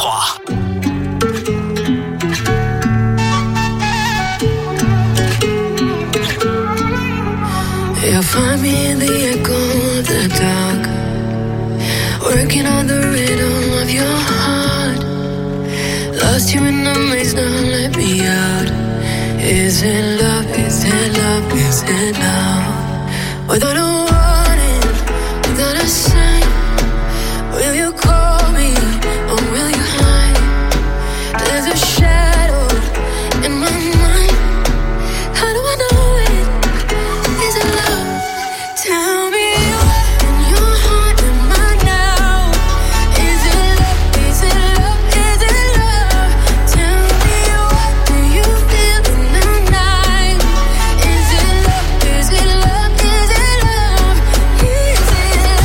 You'll find me in the echo of the dark, working on the rhythm of your heart. Lost you in the maze, now let me out. Is it love? Is it love? Is it love? Without a warning, without a sign, will you call me or will you hide? There's a shadow in my mind. How do I know it? Is it love? Tell me what in your heart am I now? Is it love? Is it love? Is it love? Tell me what do you feel in the night? Is it love? Is it love? Is it love? Is it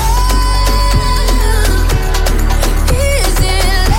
love? Is it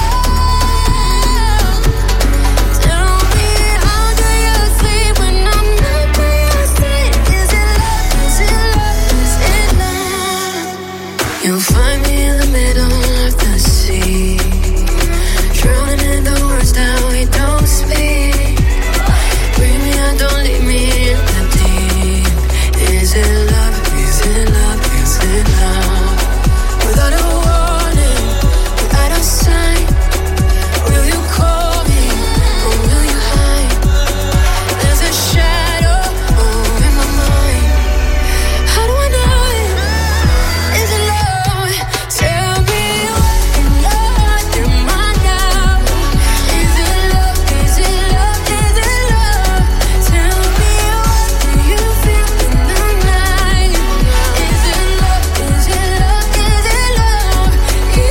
love? Tell me how do you sleep when I'm not by your side? Is it love? Is it love? Is it love? You'll find me in the middle of the sea, drowning in the words that we don't speak. Bring me out, don't leave me in the deep. Is it love? Is it love? Is it love? Without a warning, without a sign, will you call me or will you hide? There's a shadow over my mind. How do I know it? Is it love? Tell me what in your heart am I now? Is it love? Is it love? Is it love? Tell me what do you feel in the night? Is it love? Is it love? Is it love? Is it love? Is it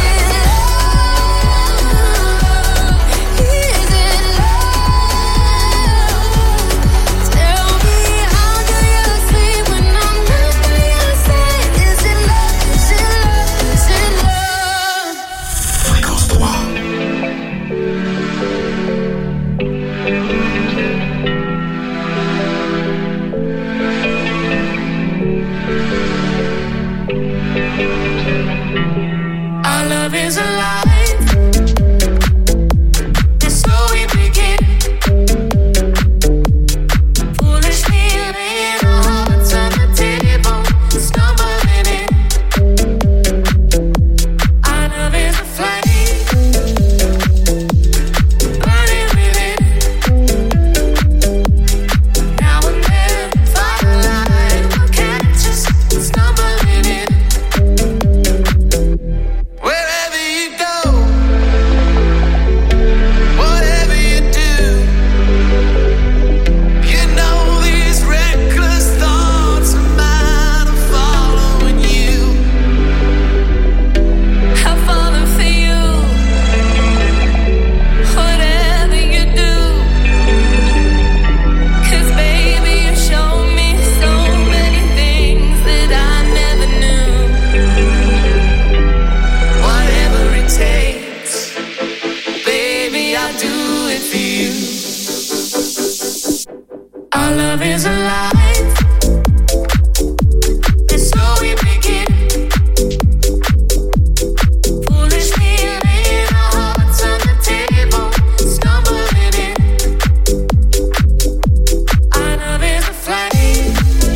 love? Tell me how do you sleep when I'm not by your side? Is it love? Is it love? Is it love? Fréquence 3. Our love is alive, and so we begin. Foolishly laying our hearts on the table, stumbling in. Our love is a flame, burning within. Now and then, firelight will catch us stumbling in. Wherever you go, whatever you do, you know these reckless thoughts of mine are following you. I'm falling for you, whatever you do. 'Cause baby, you showed me so many things that I never knew. Whatever it takes, baby, I'll do it for you. Our love is alive, and so we begin. Foolishly laying our hearts on the table, stumbling in. Our love is a flame,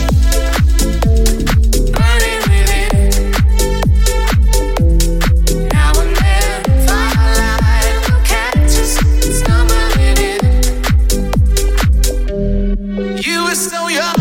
burning within. Now and then, firelight will catch us stumbling in. You were so young.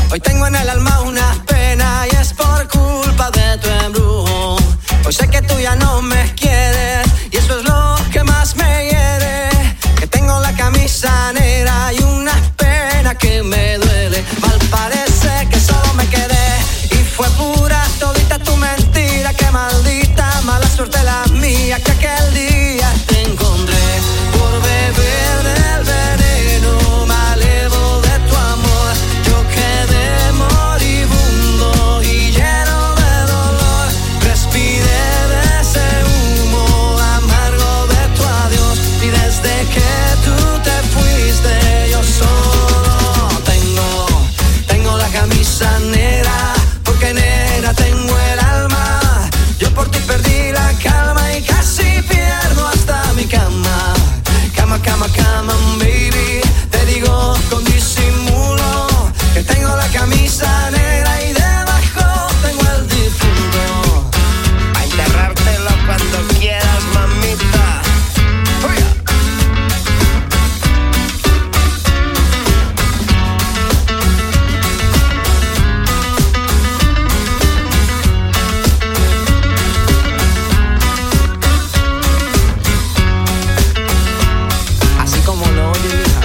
Hoy tengo en el alma una pena y es por culpa de tu embrujo. Hoy sé que tú ya no me quieres y eso es lo que más me hiere. Que tengo la camisa negra y una pena que me duele. Mal parece que solo me quedé y fue pura todita tu mentira. Que maldita mala suerte la mía que aquel día te encontré por beber del veneno malevo de tu amor. Yo quedé moribundo y lleno de dolor. Respiré de ese humo amargo de tu adiós y desde que tú te fuiste yo solo tengo la camisa negra porque negra tengo el alma. Yo por ti perdí la calma y casi pierdo hasta mi cama. Cama, cama, cama, baby. Te digo con disimulo que tengo la camisa negra y debajo tengo el difunto. A enterrártelo cuando quieras, mamita. Así como lo oye, hija.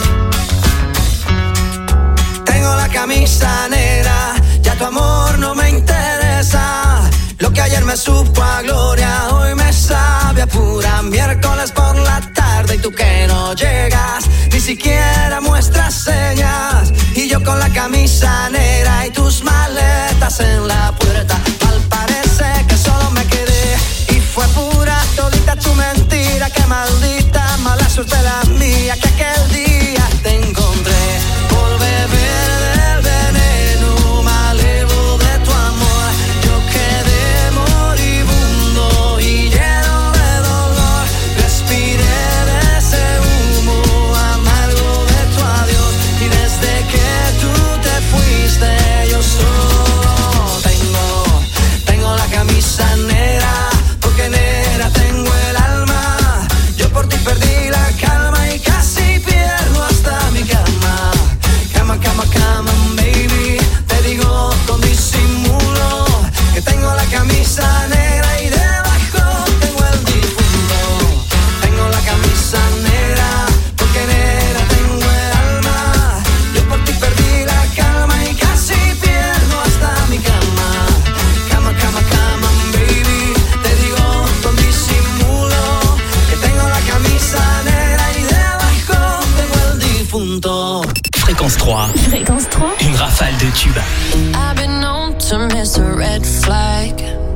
Tengo la camisa negra, ya tu amor no me interesa. Lo que ayer me supo a gloria, hoy me sabe a pura miércoles por la tarde. Y tú que no llegas, ni siquiera muestras señas. Y yo con la camisa negra y tus maletas en la puerta. Mal parece que solo me quedé y fue pura todita tu mentira. Que maldita mala suerte la mía que aquel día te encontré por beber del veneno malevo de tu amor. Yo quedé moribundo y lleno de dolor. Respiré de ese humo amargo de tu adiós y desde que tú te fuiste yo solo tengo la camisa negra porque negra tengo el alma. Yo por ti perdí la calma y casi pierdo hasta mi cama. Cama, cama, cama, baby. Te digo con disimulo que tengo la camisa negra y debajo tengo el difunto. Tengo la camisa negra porque negra tengo el alma. Yo por ti perdí la calma y casi pierdo hasta mi cama. Cama, cama, cama, baby. Te digo con disimulo que tengo la camisa negra y debajo tengo el difunto. Fréquence 3. Fréquence 3. Une rafale de tubes. I've been known to miss a red flag.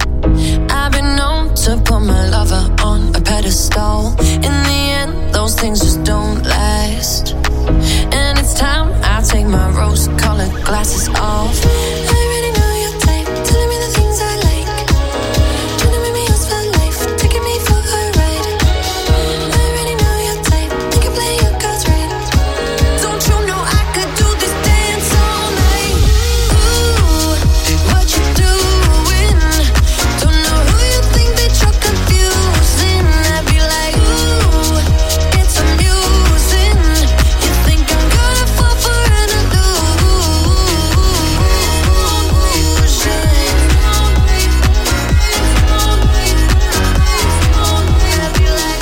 I've been known to put my lover on a pedestal. In the end, those things just don't last. And it's time I take my rose-colored glasses off. I already know your type, telling me the things I like. Trying to make me yours for life, taking me for a ride. I already know your type, you can play your cards right. Don't you know I could do this dance all night? Ooh, what you doing? Don't know who you think that you're confusing. I'd be like, ooh, it's amusing. You think I'm gonna fall for an illusion? I'd be like,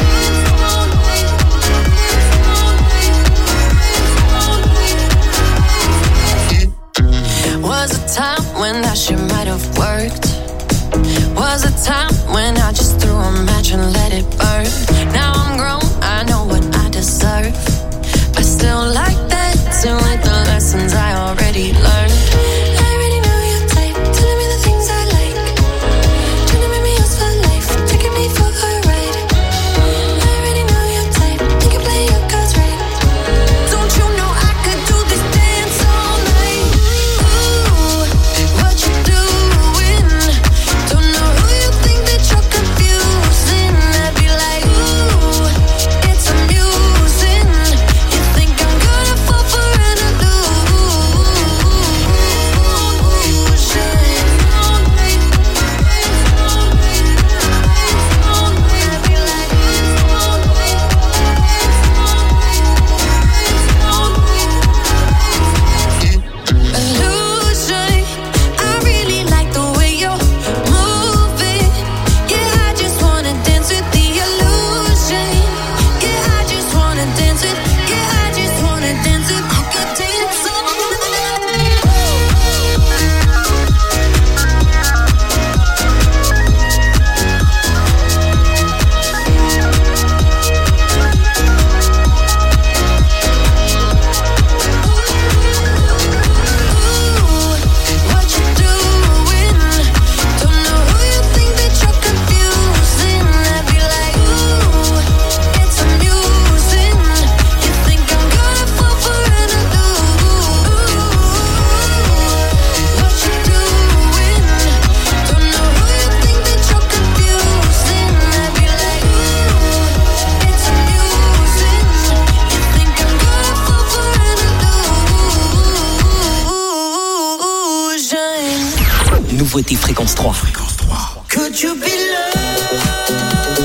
was a time when that shit might have worked. Was a time when I just threw a match and let it burn. Now I'm grown, I know what I deserve. I still like that, to like the lessons I already learned. I already know your type, telling me the things I like. Trying to make me yours for life, taking me for a ride. I already know your type, you can play your cards right. Don't you know I could do this dance all night? Ooh, what you doing? Don't know who you think that you're confusing. I'd be like, ooh, it's amusing. You think I'm gonna fall nouveauté Fréquence 3. Could you be loved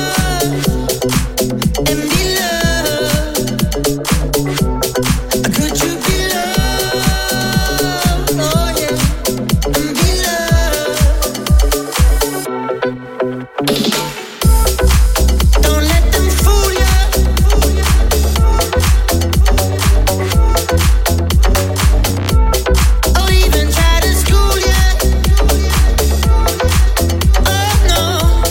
and be loved? Could you be loved, oh yeah, and be loved? Don't let them fool you. Or even try to school you. Oh no.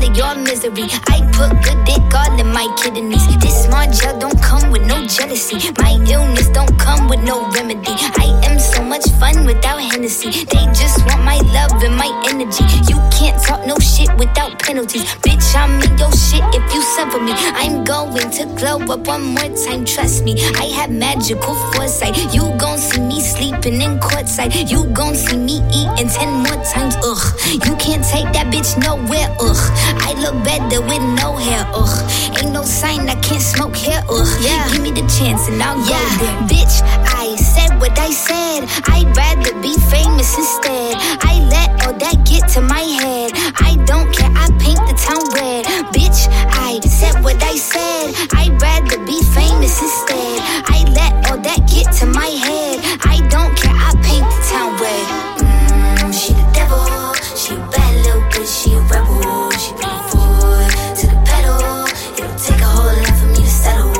of your misery. I put good dick all in my kidneys. This smart gel don't come with no jealousy. My illness don't come with no remedy. I am so much fun without Hennessy. They just want my love and my energy. You can't talk no shit without penalties. Bitch, I'm in your shit if you suffer me. I'm going to glow up one more time, trust me. I have magical foresight. You gon' see me sleeping in courtside. You gon' see me eating 10 more times, ugh. You can't take that bitch nowhere, ugh. I look better with no hair, ugh. Ain't no sign I can't smoke hair, ugh. Yeah. Give me the chance and I'll go there. Bitch, I said what I said. I'd rather be famous instead. I let all that get to my head. I don't care, I paint the town red. Bitch, I said what I said. I'd rather be famous instead. I let all that get to my head. I don't care, I paint the town red. She the devil, she a bad little bitch, she a rebel. She put her foot to the pedal. It'll take a whole lot for me to settle.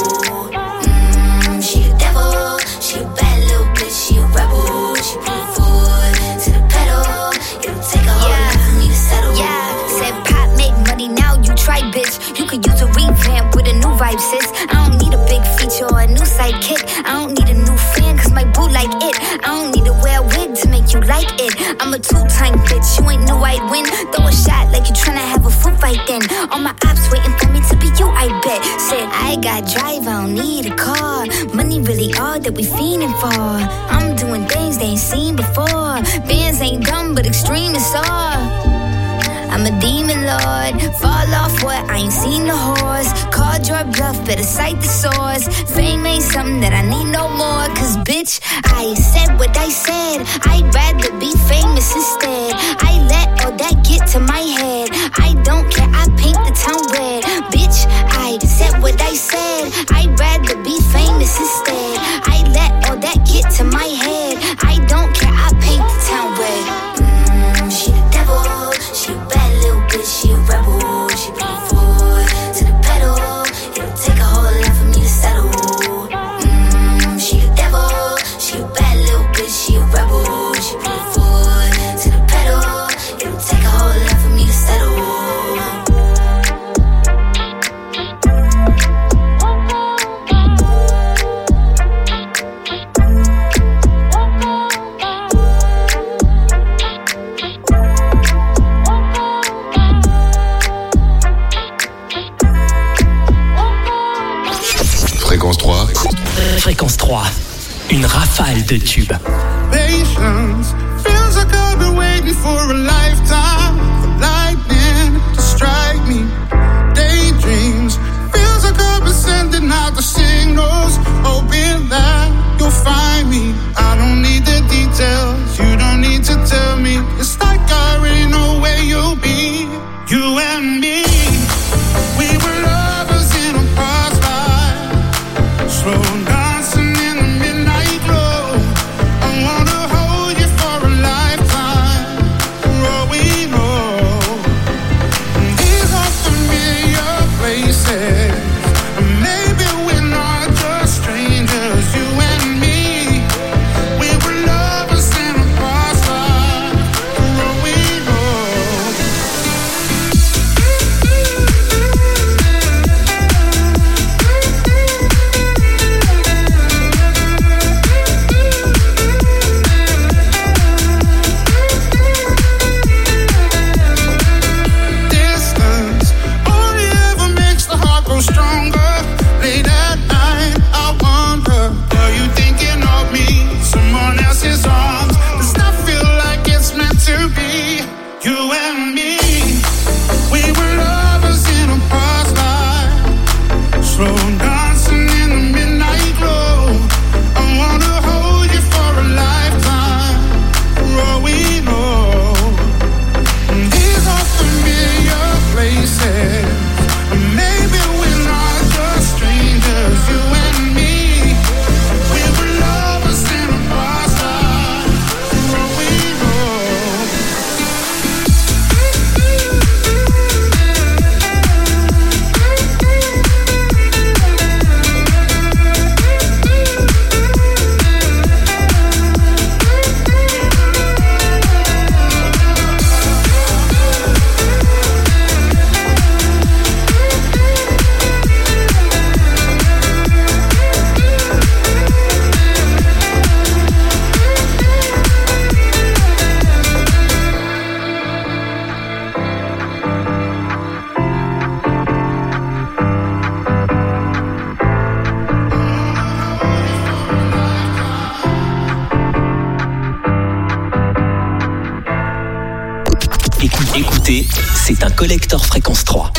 She the devil, she a bad little bitch, she a rebel. She put her foot to the pedal. It'll take a whole lot for me to settle. Yeah, said pop make money, now you try, bitch. You could use a revamp with a new vibe, sis. I don't need a big feature or a new sidekick. I don't need a new fan, cause my boo like it. I don't need to wear a wig to make you like it. I'm a two-time bitch, you ain't know I'd win. Throw a shot like you tryna have a foot fight then. All my ops waiting for me to be you, I bet. Said I got drive, I don't need a car. Money really all that we fiending for. I'm doing things they ain't seen before. Bands ain't dumb, but extreme is all. I'm a demon lord, fall off what, I ain't seen the horse. Called your bluff, better cite the source. Fame ain't something that I need no more. Cause bitch, I said what I said. I'd rather be famous instead. I let all that get to my head. I don't care, I paint the town red. Bitch, I said what I said. I'd rather be famous instead. I let all that get to my head. I don't care, I paint the town red. She the devil, she a bad little bitch, she a rebel. She put her foot to the pedal. It'll take a whole lot for me to settle. She the devil, she a bad little bitch, she a rebel. She put her foot to the pedal. It'll take a whole lot for me to settle. Fréquence 3. Fréquence 3. Une rafale de tubes. Patience feels like I've been waiting for a lifetime for lightning to strike me. Daydreams feels like I've been sending out the signals, hoping that you'll find me. I don't need the details, you don't need to tell me. It's like I already know where you'll be. You and me, we were lovers in a past life, slow dancing in the midnight glow. I wanna hold you for a lifetime, for all we know. C'est un collector fréquence 3.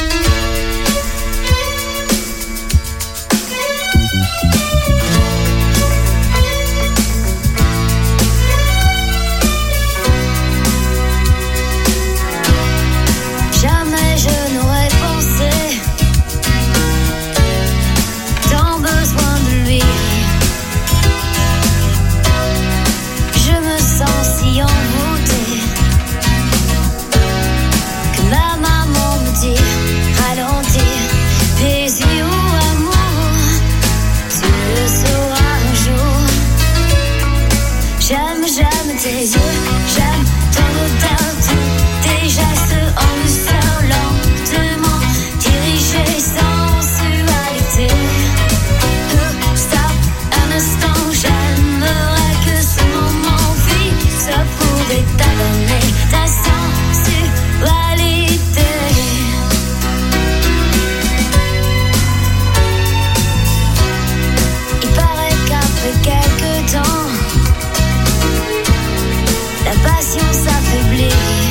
Jamais je n'aurais pensé tant besoin de lui. Je me sens si envoûtée que ma maman me dit ralentir, plaisir ou amour, tu le sauras un jour. J'aime tes yeux, j'aime ton odeur, tes gestes en douceur, lentement dirigés, sensualité. Stop un instant, j'aimerais que ce moment fixe pouvait t'adonner ta sensualité. Il paraît qu'après quelques temps, la passion s'affaiblit.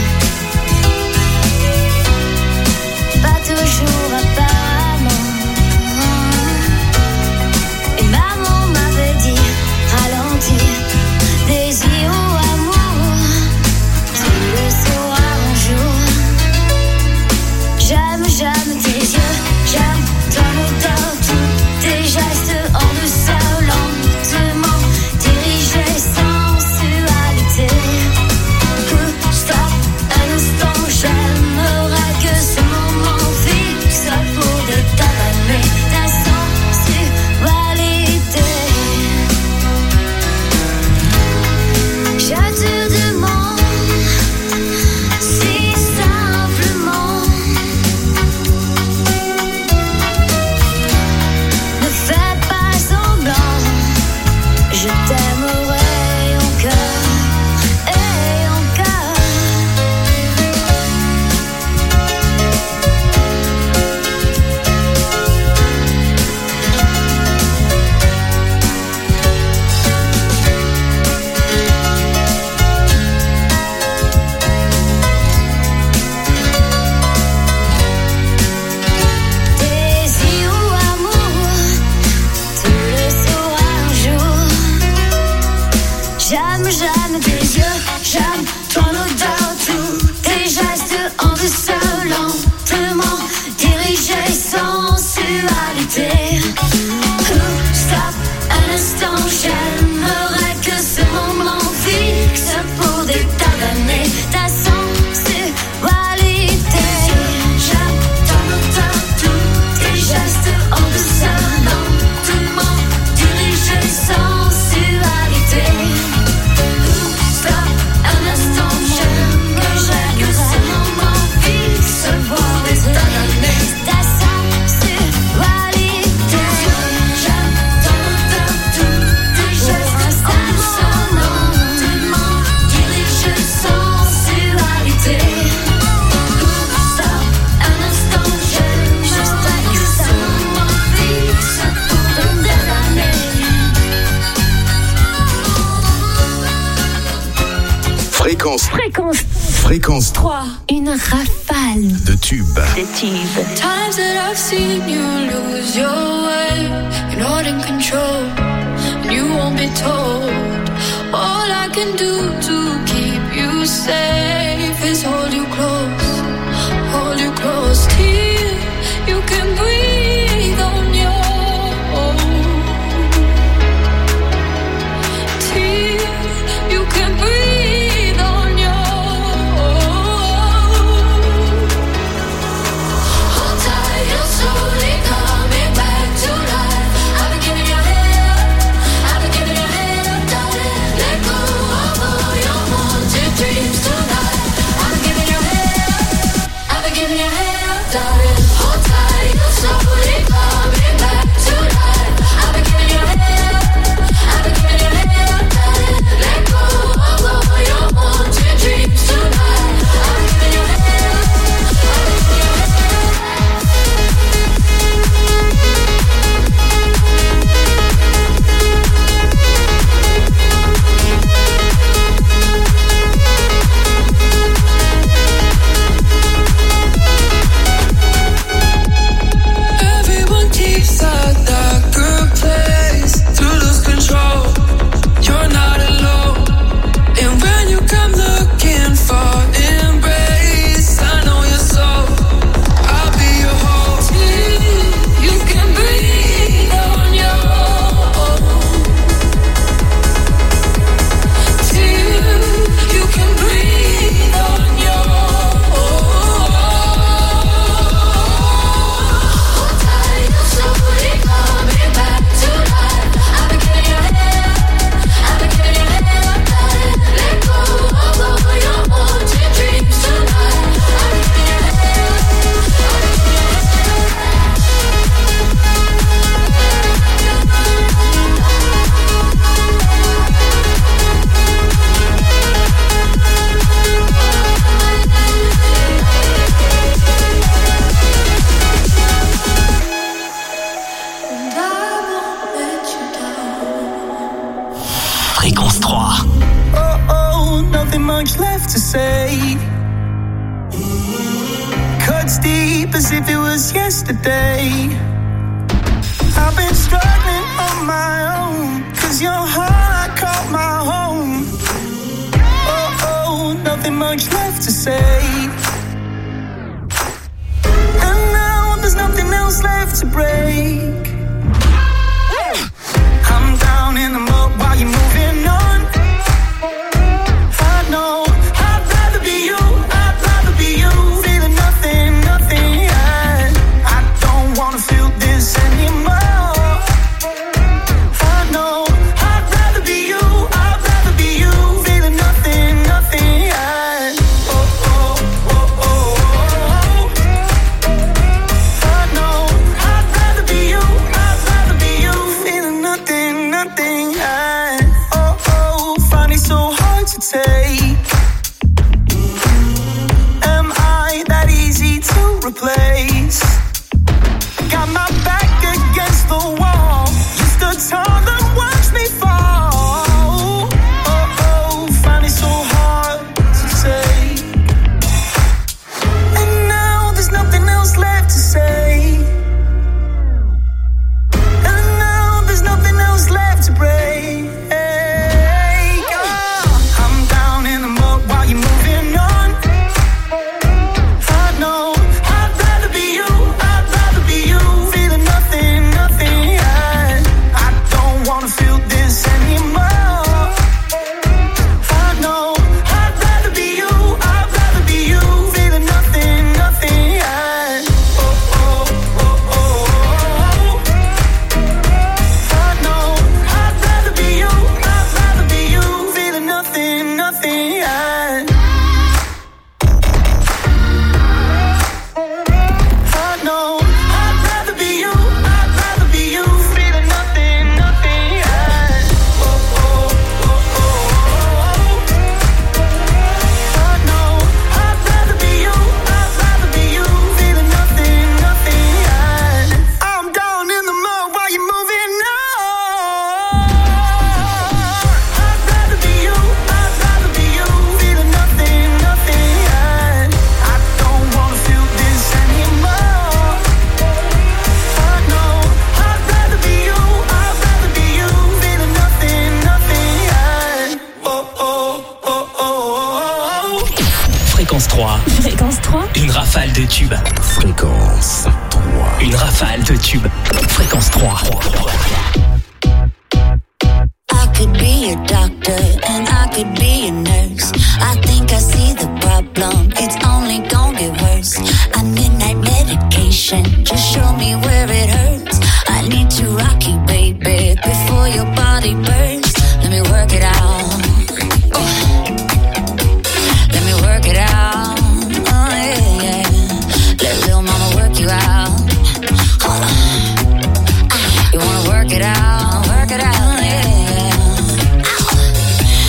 Pas toujours apparemment. Et maman m'avait dit ralentir, désir ou amour, tu le sauras un jour. J'aime tes yeux, j'aime ton odeur, tous tes gestes en douceur, lentement dirigés, sensualité. Stop un instant, j'aimerais que ce moment fixe pouvait t'avaler ta sensualité. Je te demande si simplement, ne fais pas semblant, je t'aimerai encore et encore. Désir ou amour, tu le sauras un jour. J'aime tes yeux, j'aime ton odeur, tous tes gestes en douceur, lentement dirigés, sensualité. Stop un instant, j'aimerais que ce moment fixe pour déterminer ta sensualité. J'aime ton odeur, tous tes gestes en douceur, lentement dirigés, sensualité. Stop un instant, j'aimerais que ce moment fixe pour déterminer ta sensualité. J'aime ton odeur, tous tes gestes en douceur, lentement dirigés, sensualité. Stop un instant, j'aimerais que ce moment fixe pour déterminer. Fréquence 3. Une rafale De tubes. Times that I've seen you lose your way, you're not in control, and you won't be told. All I can do to keep you safe is hold you close till you can breathe on your own. Till you can breathe on your own. Hold tight, you're slowly coming back to life. I've been giving you hell, darling. Let go of all your wanted dreams tonight. I've been giving you hell. much left to say. Cuts deep as if it was yesterday. I've been struggling on my own, 'cause your heart I call my home. Oh, nothing much left to say. And now there's nothing else left to break. I'm down in the mud while you're moving on. I know I'd rather be you, I'd rather be you. Feeling nothing, nothing, yeah. I don't wanna feel this anymore. I know I'd rather be you, I'd rather be you. Feeling nothing, nothing, yeah. Oh, oh, oh, oh, oh. I know I'd rather be you, I'd rather be you. Feeling nothing, nothing, yeah. Oh, oh, find it so hard to take. Am I that easy to replace? Got my back against the wall. You stood tall and watched me fall. Oh, oh, find it so hard to take. And now there's nothing else left to say. And now there's nothing else left to break. I'm down in the mud while you're moving on. I know I'd rather be you, I'd rather be you. Feeling nothing, nothing, yeah. I don't wanna feel this anymore. I know I'd rather be you, I'd rather be you. Feeling nothing, nothing, yeah. Oh, oh, oh, oh, oh. I know I'd rather be you, I'd rather be you. Feeling nothing, nothing, yeah. I know I'd rather be you, I'd rather be you. Feeling nothing, nothing, yeah. Oh, oh, oh, oh, oh. I know I'd rather be you, I'd rather be you. Feeling nothing, nothing, yeah. I'm down in the mud while you're moving on. I'd rather be you, I'd rather be you. Feeling nothing, nothing, yeah. I don't wanna feel this anymore. I know I'd rather be you, I'd rather be you. Feeling nothing, nothing, yeah. Oh, oh, oh, oh, oh. Fréquence 3. Fréquence 3. Une rafale de tubes. Fréquence 3. Une rafale de tubes. Fréquence 3. I could be a doctor and I could be a nurse. I think I see the problem, it's only gonna get worse. I need night medication, just show me where it hurts. I need to rock you, baby, before your body burns. Let me work it out. Let me work it out. Oh yeah, yeah. Let little mama work you out. Hold on. You wanna work it out, yeah.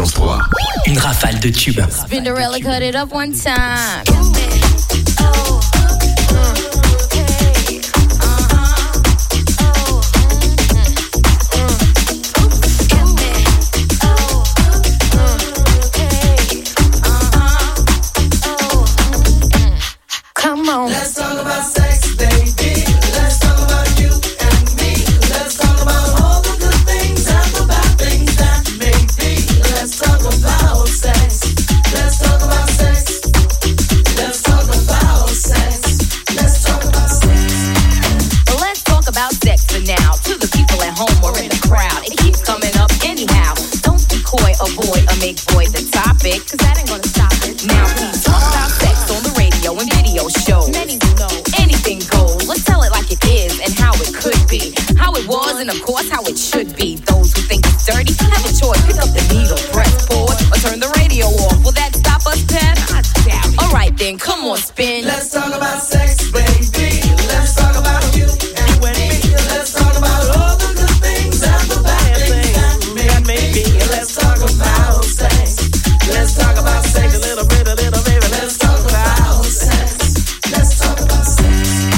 106.3. Une rafale de tubes. Spinderella cut it up one time. Come on. Let's talk about sex, baby. Let's talk about you and me. Let's talk about all the good things and the bad things that may be. Let's talk about sex. Let's talk about sex. Let's talk about sex. Let's talk about sex. Well, let's talk about sex for now. To the people at home or in the crowd, it keeps coming up anyhow. Don't be coy, avoid, or make void the topic, cause that ain't gonna stop it. Now please talk about sex on the radio and video shows. Many will know anything goes. Let's tell it like it is and how it could be, how it was, and of course how it should be. Those who think it's dirty have a choice. Pick up the needle, press pause, or turn the radio off. Will that stop us, Pen? I doubt it. All right then, come on, spin. Let's talk about sex, baby. Let's talk about you and me. Let's talk about all the good things and the bad things that may be. Let's talk about sex. Let's talk about sex a little bit, baby. Let's talk about sex. Let's talk about sex.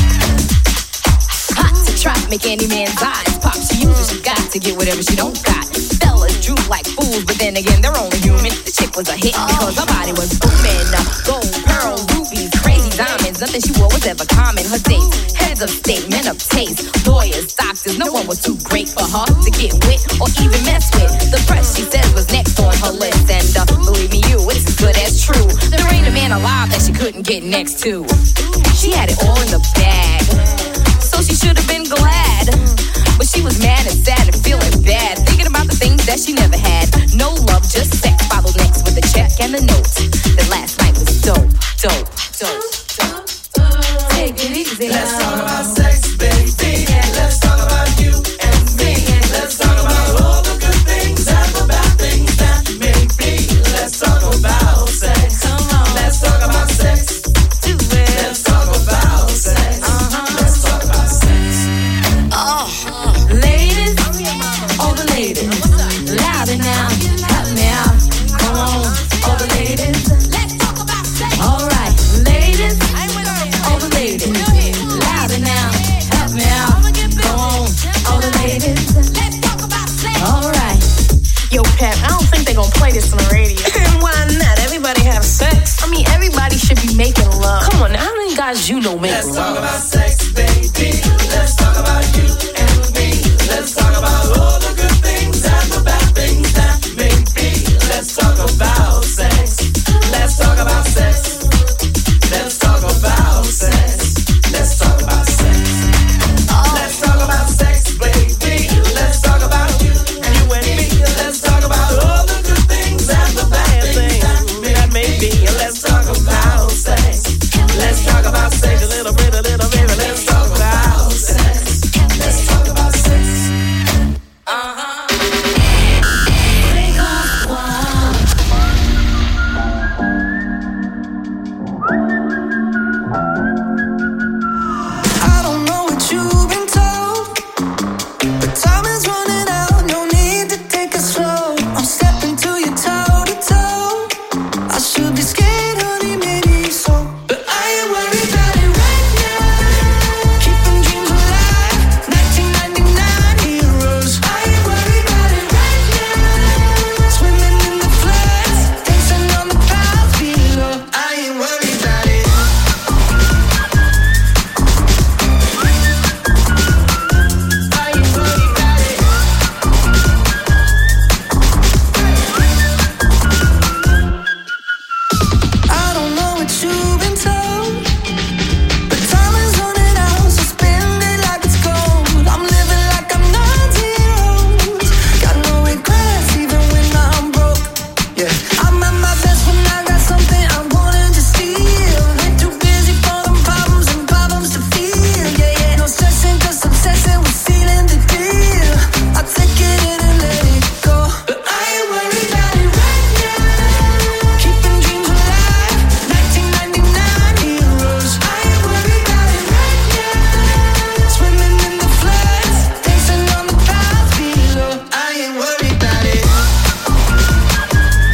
Hot to try, make any man's eyes pop. She uses, she got to get whatever she don't got. Fellas droop like fools, but then again, they're only human. The chick was a hit because her body was booming. Gold, pearl, rubies, crazy diamonds. Nothing she wore was ever common. Her dates, heads of state, men of taste, lawyers, doctors. No one was too great for her to get with or even mess with. The press, she says, was next on her list. And believe me, you, it's as good as true. There ain't a man alive that she couldn't get next to. She had it all in the bag, so she should have been glad. But she was mad and sad and feeling bad, thinking about the things that she never had. No love, just sex. Followed next with a check and a note. That last night was dope, dope, dope, dope. Take it easy. Let's talk about sex, baby. Let's talk about you and me. Let's talk about all the good things and the bad things that may be. Let's talk about sex. Come on. Let's talk about sex. Do it. Let's talk about sex. Let's talk about sex. Ladies, all the ladies, louder now, help me out. Come on, all the ladies. Let's talk about sex. All right, ladies, all the ladies, louder now, help me out. Come on, all the ladies. Let's talk about sex. All right. Yo, Pep, I don't think they gon' play this on the radio. Why not? Everybody have sex. I mean, everybody should be making love. Come on, how many guys you know make Let's love? talk about sex, baby. Let's talk about you and me. Let's talk about all the good things and the bad things that may be. Let's talk about sex. Let's talk about sex. Let's talk about sex. Let's talk about sex. Let's talk about sex, baby. Let's talk about you and me. Let's talk about all the good things and the bad things that may be. Let's talk about sex. Let's talk about sex a little bit, baby. Let's talk about sex. Let's talk about sex. I don't know what you've been told, but time is running out. No need to take it slow. I'm stepping to you toe to toe. I should be scared, honey, maybe so, but I ain't worried about it right now. Keeping dreams alive, 1999 heroes. I ain't worried about it right now. Swimming in the floods, dancing on the clouds below. I ain't worried about it. I don't know what you've been told, but time is running out, so spend it like it's gold. I'm living like I'm 19 years. Got no regrets even when I'm broke. Yeah, I'm at my best when I got something I wanted to steal. Ain't too busy for them problems and problems to feel. Yeah, yeah, no stressing, just obsessing with sealing the deal. I take it in and let it go, but I ain't worried about it right now. Keeping dreams alive, 1999 heroes. I ain't worried about it right now. Swimming in the floods, dancing on the clouds below. I ain't worried about it.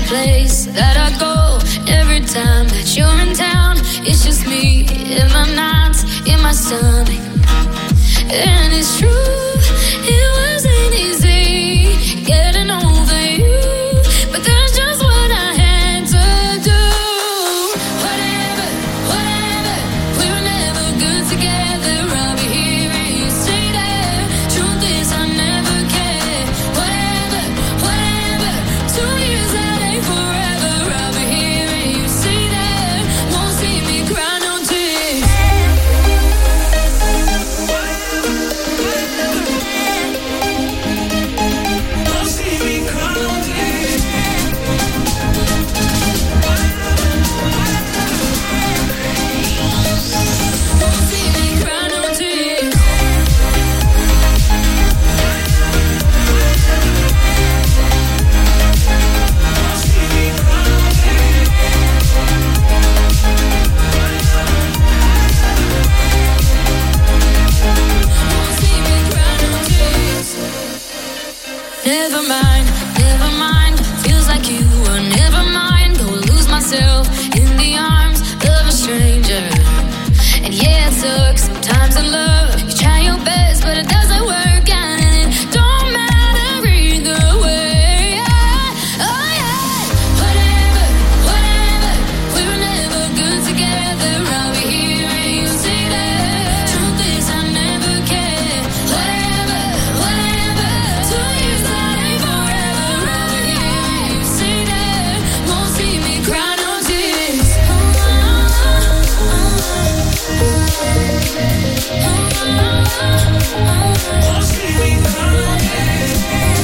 place that I go every time that you're in town. It's just me in my nights, in my stomach. And it's true, it wasn't easy getting over you, but that's just what I had to do. Whatever, we were never good together. I'll be here and you stay there. Truth is I never cared. Whatever, 2 years that ain't forever. I'll be here and you stay there. Won't see me cry no tears. Never mind, feels like you were never mine. Go lose myself in the arms of a stranger. And yeah, it sucks sometimes in love. You try your best, but it doesn't work out, and it don't matter either way. Oh yeah, whatever, we were never good together. I'll be here and you stay there. Truth is I never cared. Whatever, 2 years that ain't forever. I'll be here and you stay there. Won't see me cry no tears. Won't see me cry no tears.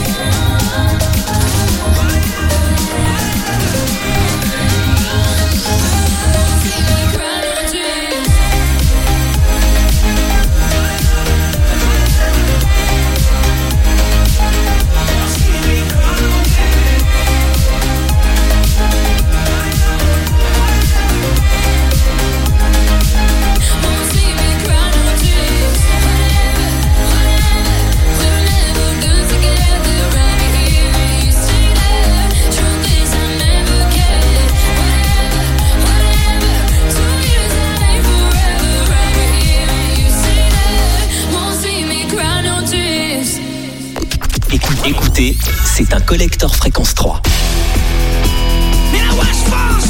Écoutez, c'est un collector fréquence 3. Mais la Wesh France!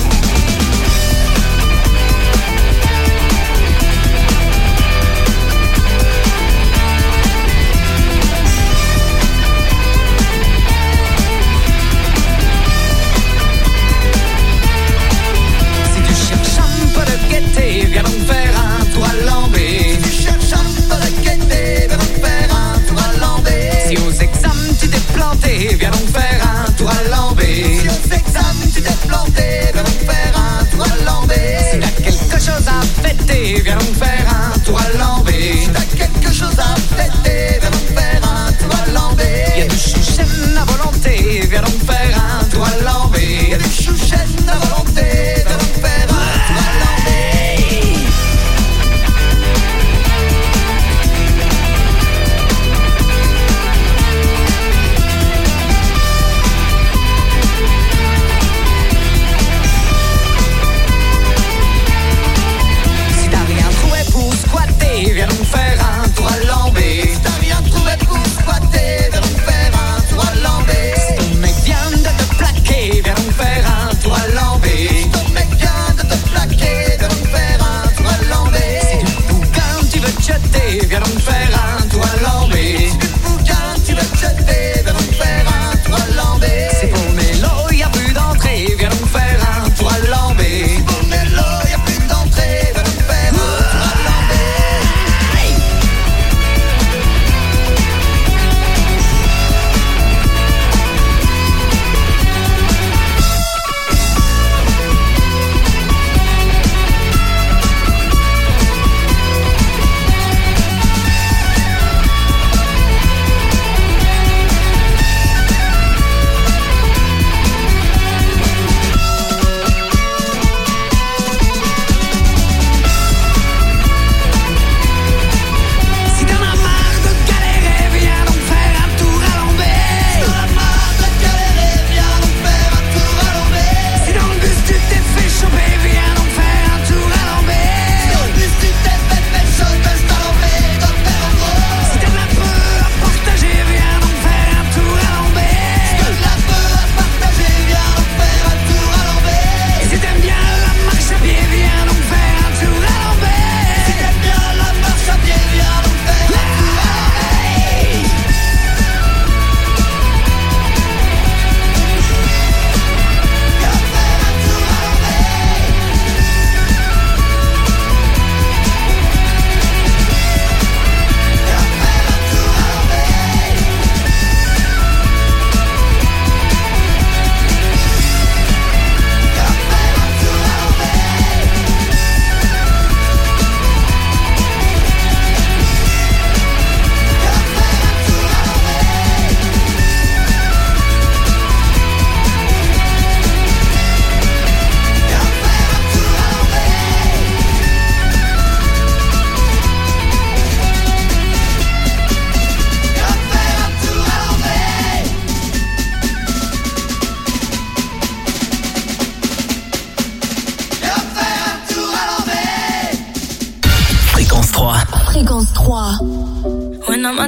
Si tu cherches un peu de gaieté, viens donc faire un tour à Lambé. Si tu cherches un peu de gaieté, viens donc faire un tour à Lambé. Si aux examens tu t'es planté, viens donc faire un tour à Lambé. Si aux examens tu t'es planté, viens donc faire un tour à Lambé. Si t'as quelque chose à fêter, viens donc faire un tour à Lambé. Si t'as quelque chose à fêter, viens donc faire un tour à Lambé. Y'a du chouchen à volonté, viens donc faire un tour à Lambé. Y'a du chouchen à volonté, viens donc faire un tour à Lambé.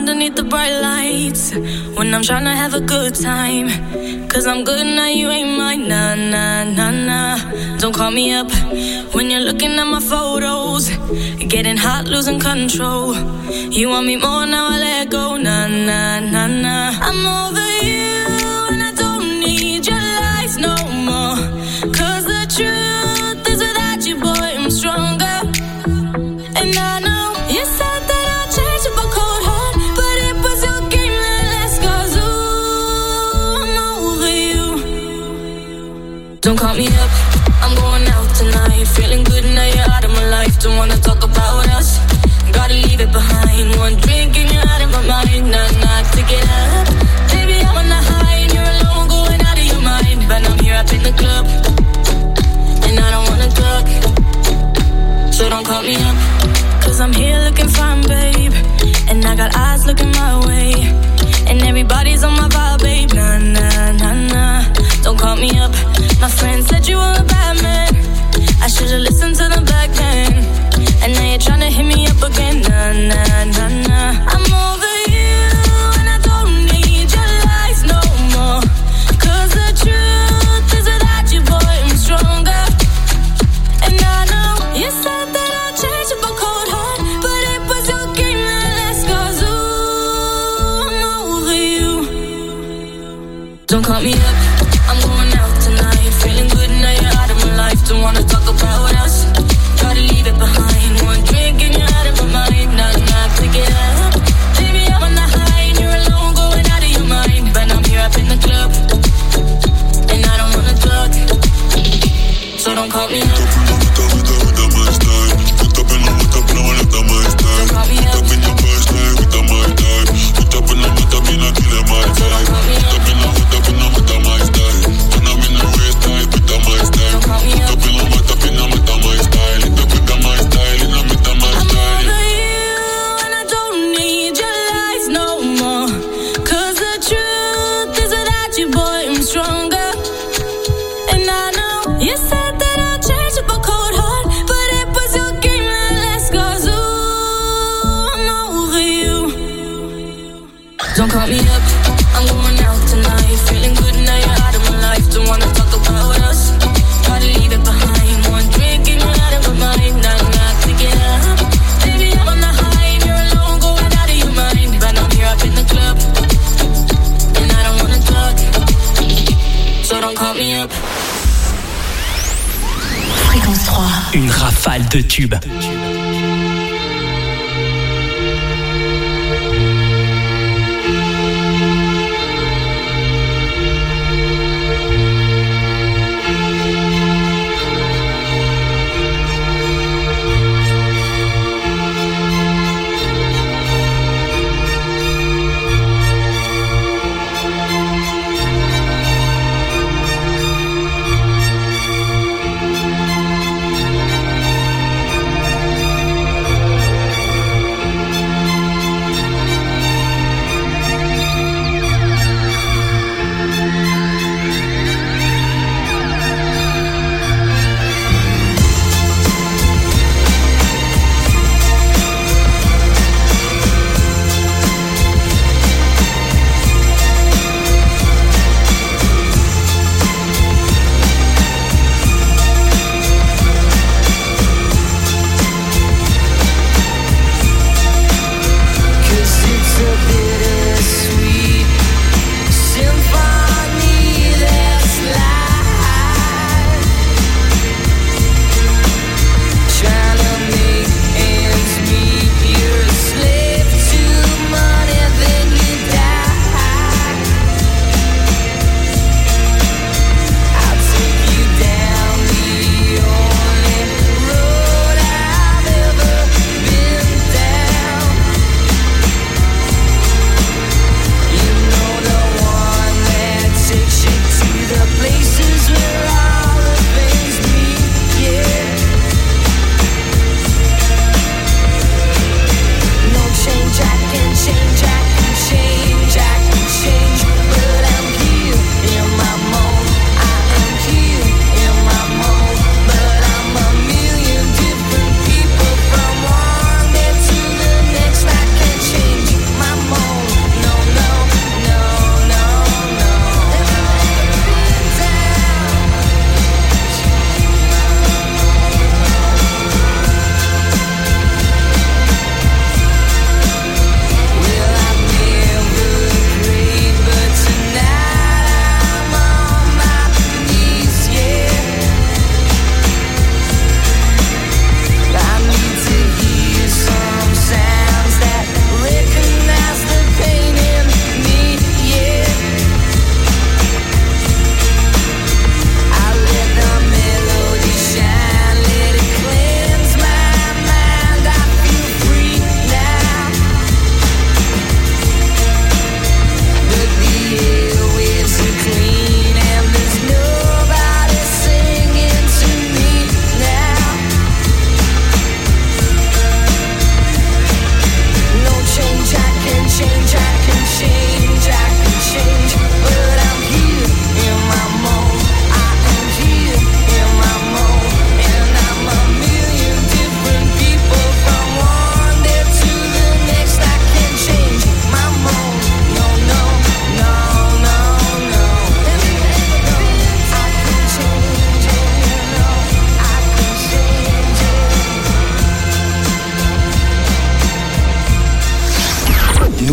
underneath the bright lights when I'm trying to have a good time. Cause I'm good now, you ain't mine. Nah, nah, nah, nah. Don't call me up when you're looking at my photos. Getting hot, losing control. You want me more, now I let go. Nah, nah, nah, nah. I'm over you and I don't need your lies no more. Cause the truth is without you, boy, I'm stronger. And I know you said that I'd change up a cold heart, but it was your game that last. Cause ooh, I'm over you. Don't call me up, I'm going out tonight. Feeling good now you're out of my life. Don't wanna talk about us, gotta leave it behind. One drink and you're out of my mind. Nah, nah, to get up. Baby, I'm on the high and you're alone, going out of your mind. But I'm here up in the club, and I don't wanna talk, so don't call me up. Cause I'm here looking fine, babe, and I got eyes looking my way, and everybody's on my vibe, babe. Nah, nah, nah, nah. Don't call me up. My friend said you were a bad man, I should've listened to them back then. And now you're tryna hit me up again. Nah, nah, nah, nah. I'm over you and I don't need your lies no more. Cause the truth is without you, boy, I'm stronger. And I know you said that I'd change up a cold heart, but it was your game that last. Cause ooh, I'm over you. Don't call me up, I'm going out tonight. Feeling good now you're out of my life. Don't wanna talk about us, gotta leave it behind. One drink and you're out of my mind. Nah, nah, pick it up. Baby, I'm on the high and you're alone, going out of your mind. But I'm here up in the club, and I don't wanna talk, so don't call me up. Don't call me up, I'm going out tonight. Feeling good now you're out of my life. Don't wanna talk about us, gotta leave it behind. One drink and you're out of my mind. Nah, nah, to get up. Baby, I'm on the high and you're alone, going out of your mind. But I'm here up in the club, and I don't wanna talk, so don't call me up. Fréquence 3, une rafale de tubes.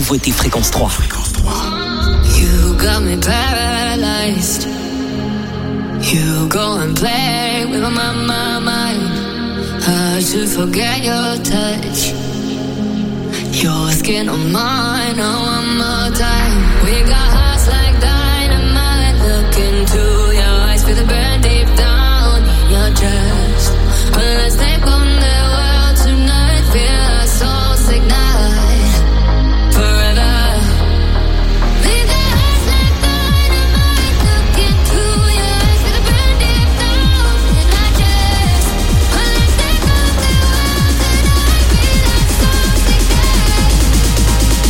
nouveauté Fréquence 3. You got me paralyzed. You go and play with my mind. Hard to forget your touch. Your skin on mine, oh, one more time. We got hearts like dynamite. Look into your eyes, feel the burn deep down in your chest. Let's take on the world tonight. Feel our souls ignite forever. We got hearts like dynamite. Look into your eyes, feel the burn deep down in our chest. Let's take on the world tonight. Feel our souls ignite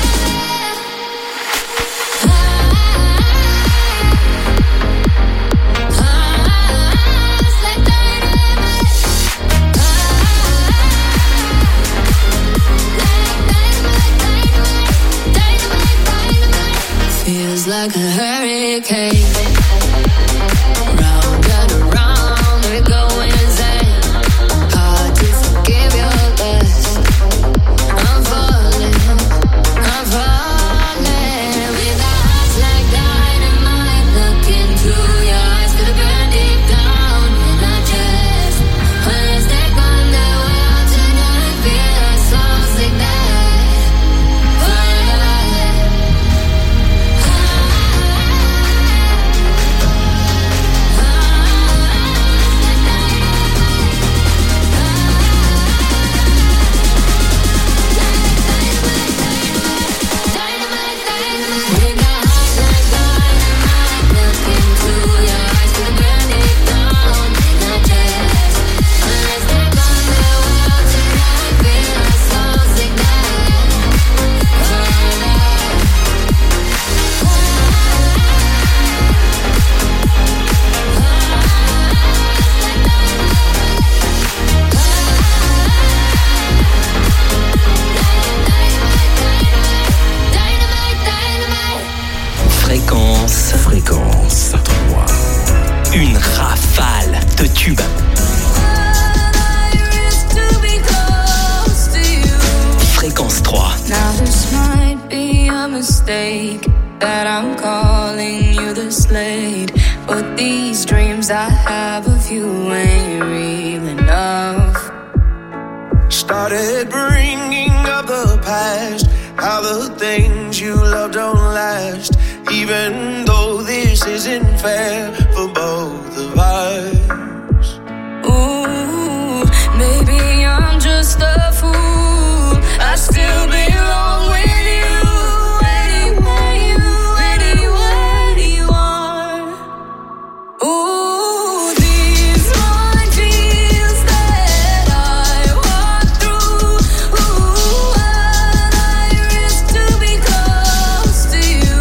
feels like a hurricane. Round and around we go insane. Hard to forgive your lust. I'm falling. We got hearts like dynamite. Look into your eyes, feel the burn deep down in our chest. Let's take on the world tonight. Feel our souls ignite forever. Fréquence 3. Une rafale de tubes. Fréquence 3. Now this might be a mistake that I'm calling you the Slade, but these dreams I have of you ain't real enough. Started bringing up the past, how the things you love don't last, even though this isn't fair for both of us. Ooh, maybe I'm just a fool. I still belong with you anywhere you are. Ooh, these ordeals that I walk through. Ooh, what I risk to be close to you.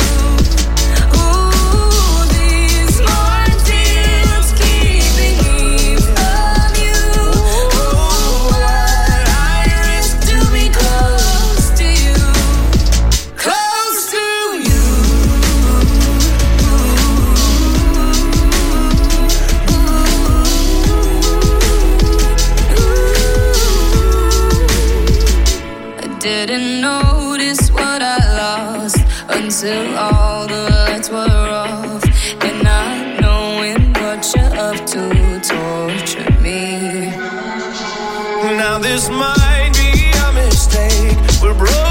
Ooh, these ordeals keeping me from you. Ooh, what I risk to be close to you. Close to you. I didn't notice what I lost until all the lights were off, and not knowing what you're up to torture me. Now this might be a mistake. We're broken.